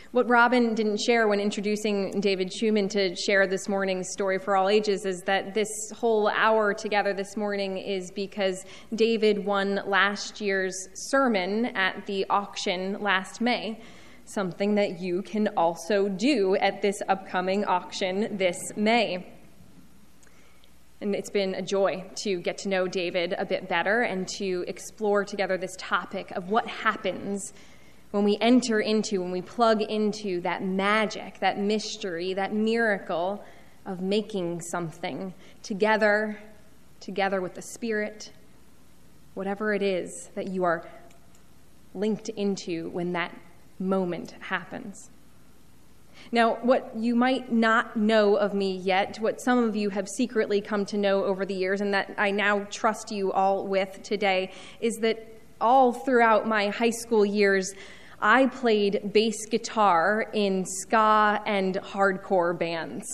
What Robin didn't share when introducing David Schumann to share this morning's Story for All Ages is that this whole hour together this morning is because David won last year's sermon at the auction last May, something that you can also do at this upcoming auction this May. And it's been a joy to get to know David a bit better and to explore together this topic of what happens when we enter into, when we plug into that magic, that mystery, that miracle of making something together with the Spirit, whatever it is that you are linked into when that moment happens. Now, what you might not know of me yet, what some of you have secretly come to know over the years, and that I now trust you all with today, is that all throughout my high school years, I played bass guitar in ska and hardcore bands.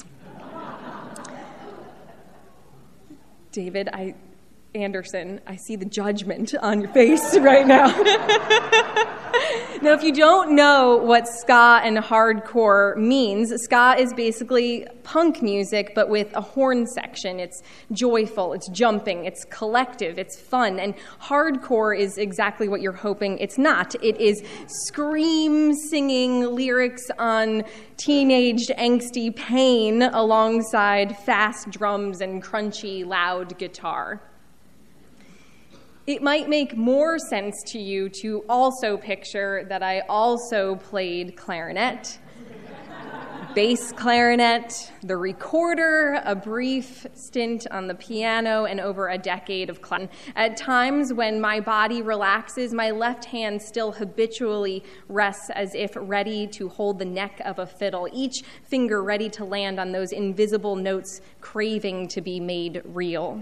David Anderson, I see the judgment on your face right now. Now, if you don't know what ska and hardcore means, ska is basically punk music, but with a horn section. It's joyful, it's jumping, it's collective, it's fun. And hardcore is exactly what you're hoping it's not. It is scream-singing lyrics on teenage angsty pain alongside fast drums and crunchy, loud guitar. It might make more sense to you to also picture that I also played clarinet, bass clarinet, the recorder, a brief stint on the piano, and over a decade of clarinet. At times when my body relaxes, my left hand still habitually rests as if ready to hold the neck of a fiddle, each finger ready to land on those invisible notes craving to be made real.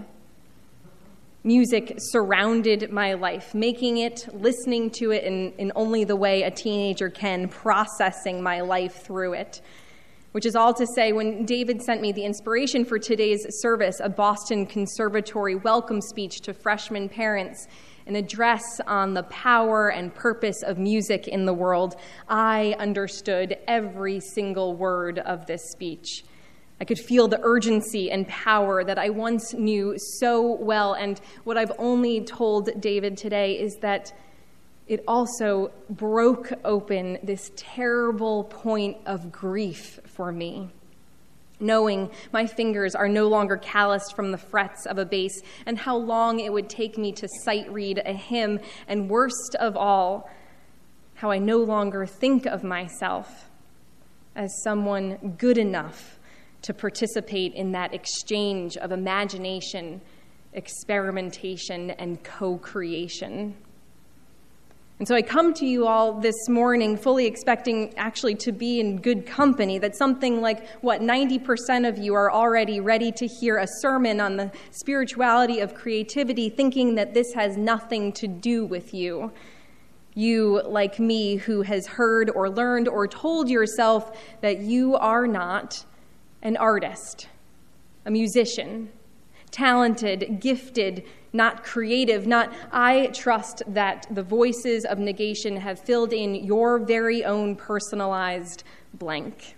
Music surrounded my life, making it, listening to it in only the way a teenager can, processing my life through it. Which is all to say, when David sent me the inspiration for today's service, a Boston Conservatory welcome speech to freshman parents, an address on the power and purpose of music in the world, I understood every single word of this speech. I could feel the urgency and power that I once knew so well, and what I've only told David today is that it also broke open this terrible point of grief for me, knowing my fingers are no longer calloused from the frets of a bass, and how long it would take me to sight read a hymn, and worst of all, how I no longer think of myself as someone good enough to participate in that exchange of imagination, experimentation, and co-creation. And so I come to you all this morning fully expecting actually to be in good company, that something like, 90% of you are already ready to hear a sermon on the spirituality of creativity, thinking that this has nothing to do with you. You, like me, who has heard or learned or told yourself that you are not an artist, a musician, talented, gifted, not creative, not I trust that the voices of negation have filled in your very own personalized blank.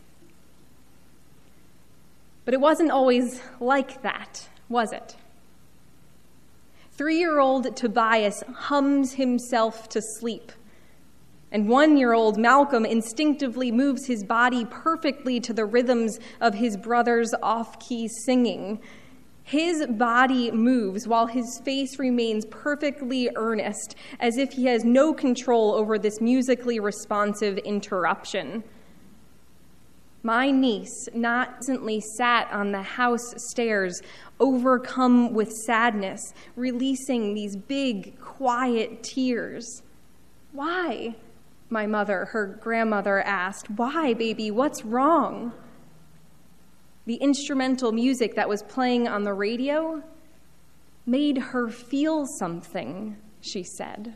But it wasn't always like that, was it? 3-year-old Tobias hums himself to sleep, and 1-year-old Malcolm instinctively moves his body perfectly to the rhythms of his brother's off-key singing. His body moves while his face remains perfectly earnest, as if he has no control over this musically responsive interruption. My niece not recently sat on the house stairs, overcome with sadness, releasing these big, quiet tears. Why? My mother, her grandmother, asked. Why, baby? What's wrong? The instrumental music that was playing on the radio made her feel something, she said.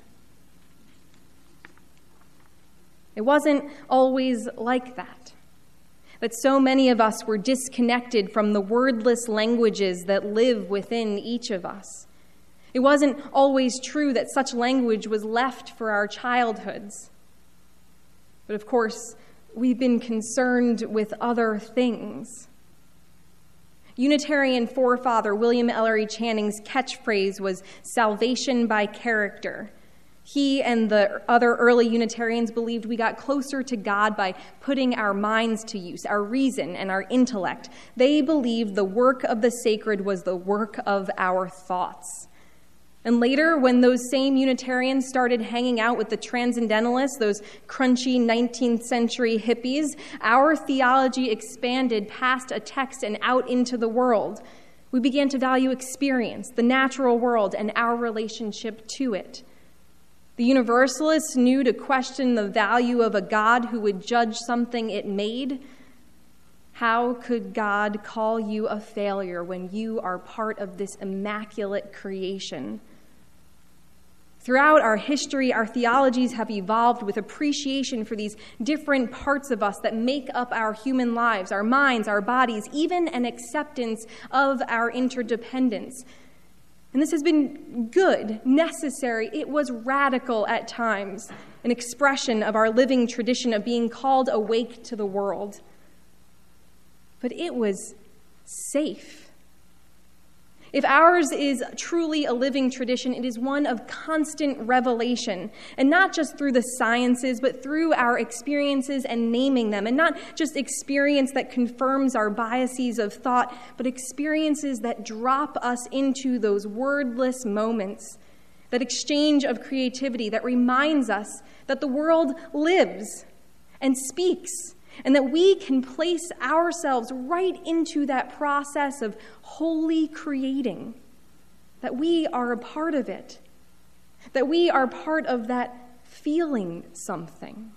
It wasn't always like that. That so many of us were disconnected from the wordless languages that live within each of us. It wasn't always true that such language was left for our childhoods. But of course, we've been concerned with other things. Unitarian forefather William Ellery Channing's catchphrase was salvation by character. He and the other early Unitarians believed we got closer to God by putting our minds to use, our reason and our intellect. They believed the work of the sacred was the work of our thoughts. And later, when those same Unitarians started hanging out with the Transcendentalists, those crunchy 19th century hippies, our theology expanded past a text and out into the world. We began to value experience, the natural world, and our relationship to it. The Universalists knew to question the value of a God who would judge something it made. How could God call you a failure when you are part of this immaculate creation? Throughout our history, our theologies have evolved with appreciation for these different parts of us that make up our human lives, our minds, our bodies, even an acceptance of our interdependence. And this has been good, necessary. It was radical at times, an expression of our living tradition of being called awake to the world. But it was safe. If ours is truly a living tradition, it is one of constant revelation, and not just through the sciences, but through our experiences and naming them, and not just experience that confirms our biases of thought, but experiences that drop us into those wordless moments, that exchange of creativity that reminds us that the world lives and speaks, and that we can place ourselves right into that process of wholly creating, that we are a part of it, that we are part of that feeling something.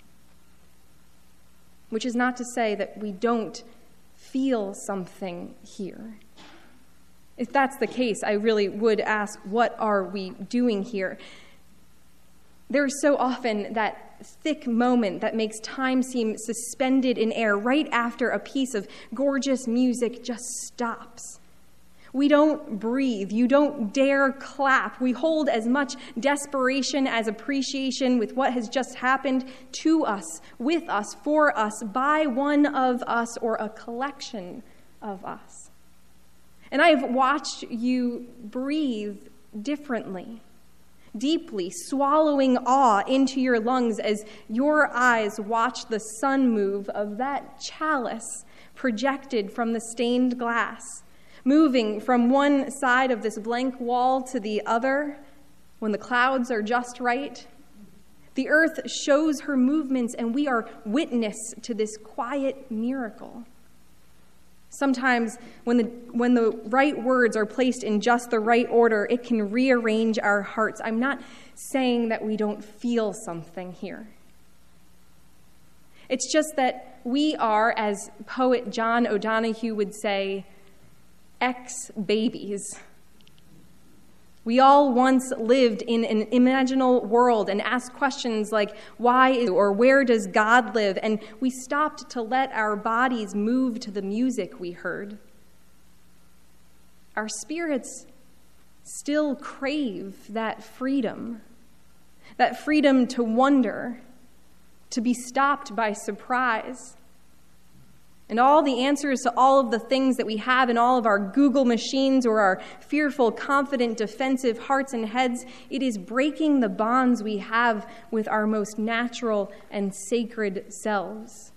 Which is not to say that we don't feel something here. If that's the case, I really would ask, what are we doing here? There's so often that thick moment that makes time seem suspended in air right after a piece of gorgeous music just stops. We don't breathe. You don't dare clap. We hold as much desperation as appreciation with what has just happened to us, with us, for us, by one of us, or a collection of us. And I have watched you breathe differently, deeply, swallowing awe into your lungs as your eyes watch the sun move of that chalice projected from the stained glass, moving from one side of this blank wall to the other when the clouds are just right. The earth shows her movements, and we are witness to this quiet miracle. Sometimes when the right words are placed in just the right order, it can rearrange our hearts. I'm not saying that we don't feel something here. It's just that we are, as poet John O'Donohue would say, ex-babies. We all once lived in an imaginal world and asked questions like, why or where does God live? And we stopped to let our bodies move to the music we heard. Our spirits still crave that freedom to wonder, to be stopped by surprise. And all the answers to all of the things that we have in all of our Google machines or our fearful, confident, defensive hearts and heads, it is breaking the bonds we have with our most natural and sacred selves.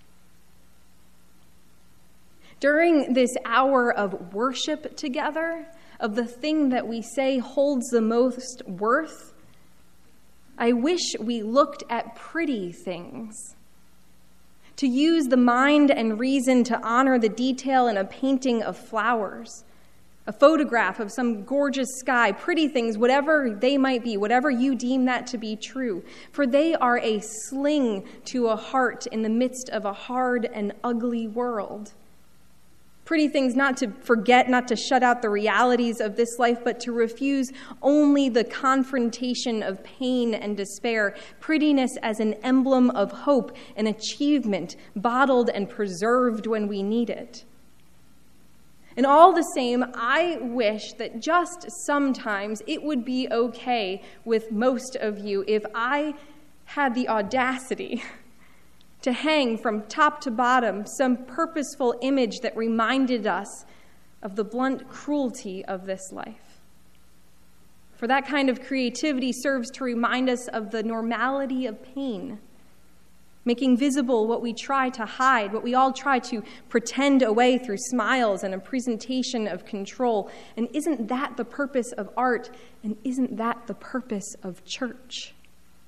During this hour of worship together, of the thing that we say holds the most worth, I wish we looked at pretty things. To use the mind and reason to honor the detail in a painting of flowers, a photograph of some gorgeous sky, pretty things, whatever they might be, whatever you deem that to be true, for they are a sling to a heart in the midst of a hard and ugly world. Pretty things not to forget, not to shut out the realities of this life, but to refuse only the confrontation of pain and despair. Prettiness as an emblem of hope and achievement, bottled and preserved when we need it. And all the same, I wish that just sometimes it would be okay with most of you if I had the audacity to hang from top to bottom some purposeful image that reminded us of the blunt cruelty of this life. For that kind of creativity serves to remind us of the normality of pain, making visible what we try to hide, what we all try to pretend away through smiles and a presentation of control. And isn't that the purpose of art? And isn't that the purpose of church?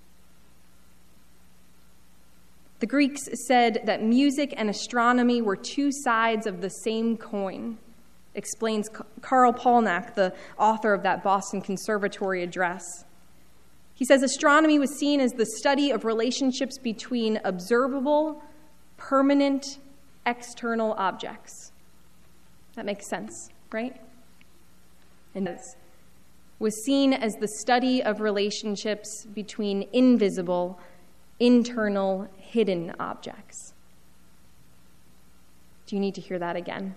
The Greeks said that music and astronomy were two sides of the same coin, explains Karl Polnack, the author of that Boston Conservatory address. He says astronomy was seen as the study of relationships between observable, permanent, external objects. That makes sense, right? And it was seen as the study of relationships between invisible, internal, hidden objects. Do you need to hear that again?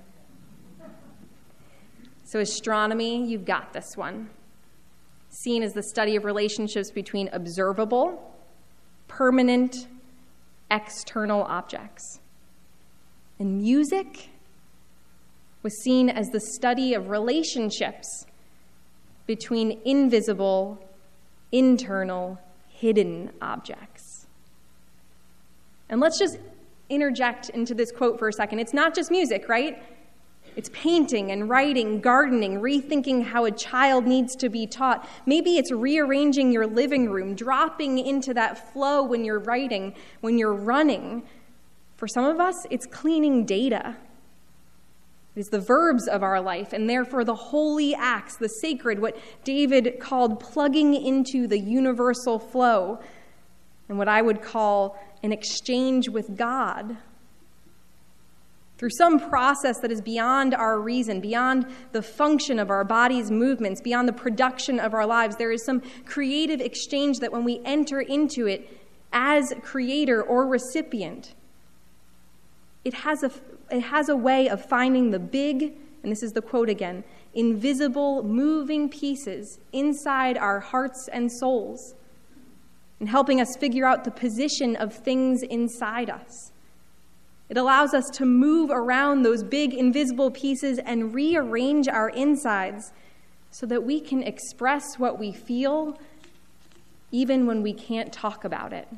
So astronomy, you've got this one. Seen as the study of relationships between observable, permanent, external objects. And music was seen as the study of relationships between invisible, internal, hidden objects. And let's just interject into this quote for a second. It's not just music, right? It's painting and writing, gardening, rethinking how a child needs to be taught. Maybe it's rearranging your living room, dropping into that flow when you're writing, when you're running. For some of us, it's cleaning data. It is the verbs of our life, and therefore the holy acts, the sacred, what David called plugging into the universal flow, and what I would call an exchange with God. Through some process that is beyond our reason, beyond the function of our body's movements, beyond the production of our lives, there is some creative exchange that when we enter into it as creator or recipient, it has a way of finding the big, and this is the quote again, invisible moving pieces inside our hearts and souls, and helping us figure out the position of things inside us. It allows us to move around those big invisible pieces and rearrange our insides so that we can express what we feel even when we can't talk about it.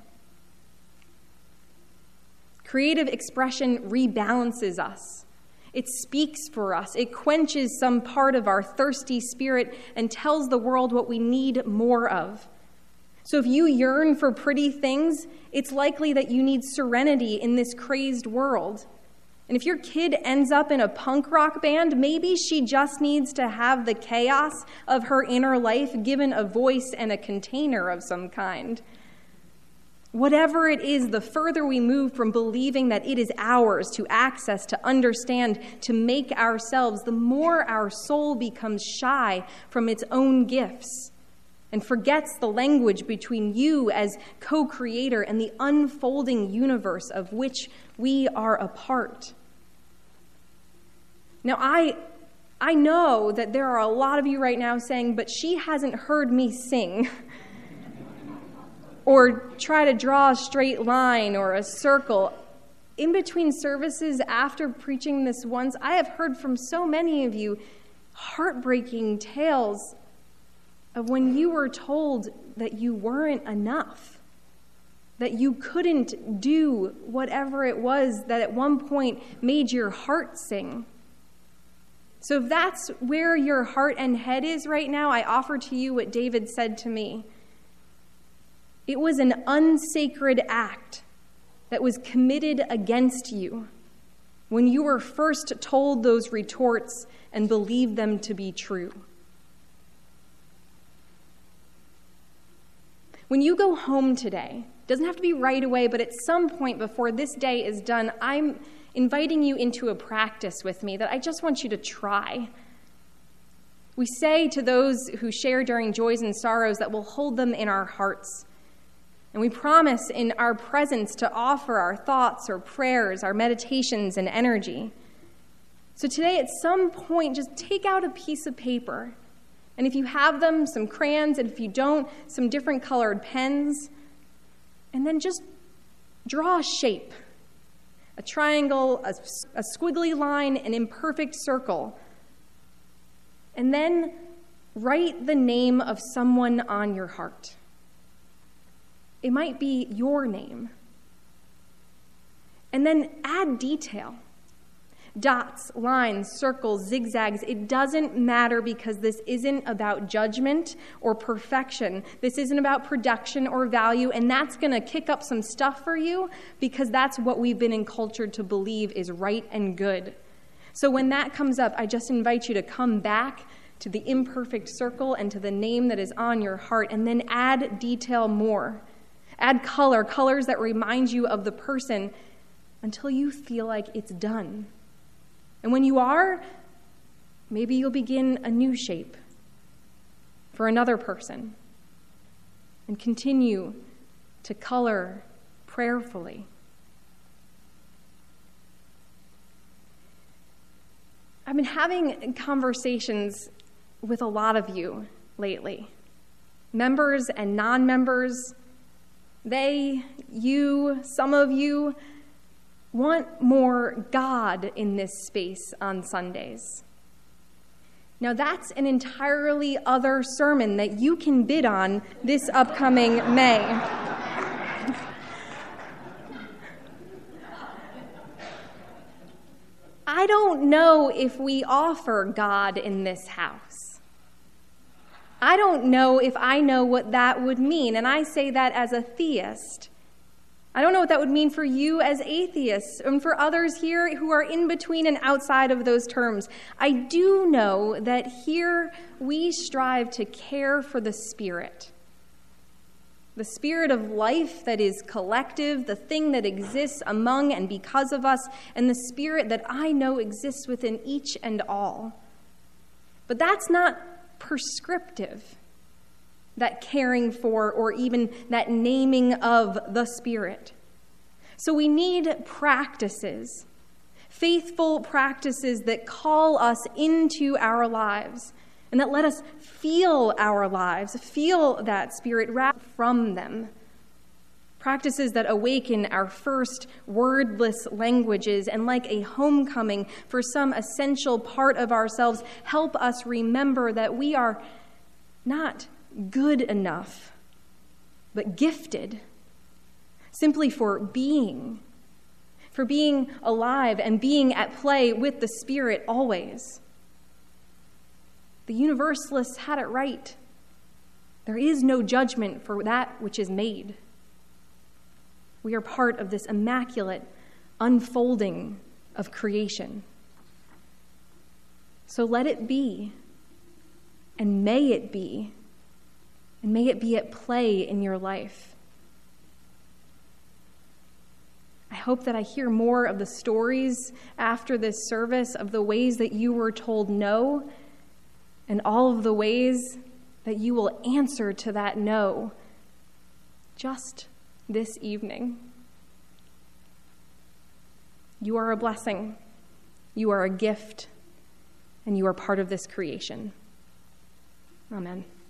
Creative expression rebalances us. It speaks for us. It quenches some part of our thirsty spirit and tells the world what we need more of. So if you yearn for pretty things, it's likely that you need serenity in this crazed world. And if your kid ends up in a punk rock band, maybe she just needs to have the chaos of her inner life given a voice and a container of some kind. Whatever it is, the further we move from believing that it is ours to access, to understand, to make ourselves, the more our soul becomes shy from its own gifts and forgets the language between you as co-creator and the unfolding universe of which we are a part. Now, I know that there are a lot of you right now saying, but she hasn't heard me sing or try to draw a straight line or a circle. In between services, after preaching this once, I have heard from so many of you heartbreaking tales of when you were told that you weren't enough, that you couldn't do whatever it was that at one point made your heart sing. So if that's where your heart and head is right now, I offer to you what David said to me. It was an unsacred act that was committed against you when you were first told those retorts and believed them to be true. When you go home today, it doesn't have to be right away, but at some point before this day is done, I'm inviting you into a practice with me that I just want you to try. We say to those who share during joys and sorrows that we'll hold them in our hearts. And we promise in our presence to offer our thoughts or prayers, our meditations and energy. So today at some point, just take out a piece of paper. And if you have them, some crayons, and if you don't, some different colored pens. And then just Draw a shape, a triangle, a squiggly line, an imperfect circle, and then write the name of someone on your heart. It might be your name. And then add detail. Dots, lines, circles, zigzags. It doesn't matter, because this isn't about judgment or perfection. This isn't about production or value, and that's going to kick up some stuff for you, because that's what we've been encultured to believe is right and good. So when that comes up, I just invite you to come back to the imperfect circle and to the name that is on your heart, and then add detail more. Add colors that remind you of the person until you feel like it's done. And when you are, maybe you'll begin a new shape for another person and continue to color prayerfully. I've been having conversations with a lot of you lately, members and non-members. They, you, some of you want more God in this space on Sundays. Now, that's an entirely other sermon that you can bid on this upcoming May. I don't know if we offer God in this house. I don't know if I know what that would mean, and I say that as a theist. I don't know what that would mean for you as atheists and for others here who are in between and outside of those terms. I do know that here we strive to care for the Spirit of life that is collective, the thing that exists among and because of us, and the Spirit that I know exists within each and all. But that's not prescriptive, that caring for or even that naming of the Spirit. So we need practices, faithful practices that call us into our lives and that let us feel our lives, feel that Spirit wrapped from them. Practices that awaken our first wordless languages and, like a homecoming for some essential part of ourselves, help us remember that we are not good enough, but gifted simply for being alive and being at play with the Spirit always. The Universalists had it right. There is no judgment for that which is made. We are part of this immaculate unfolding of creation. So let it be, and may it be, and may it be at play in your life. I hope that I hear more of the stories after this service of the ways that you were told no, and all of the ways that you will answer to that no just this evening. You are a blessing, you are a gift, and you are part of this creation. Amen.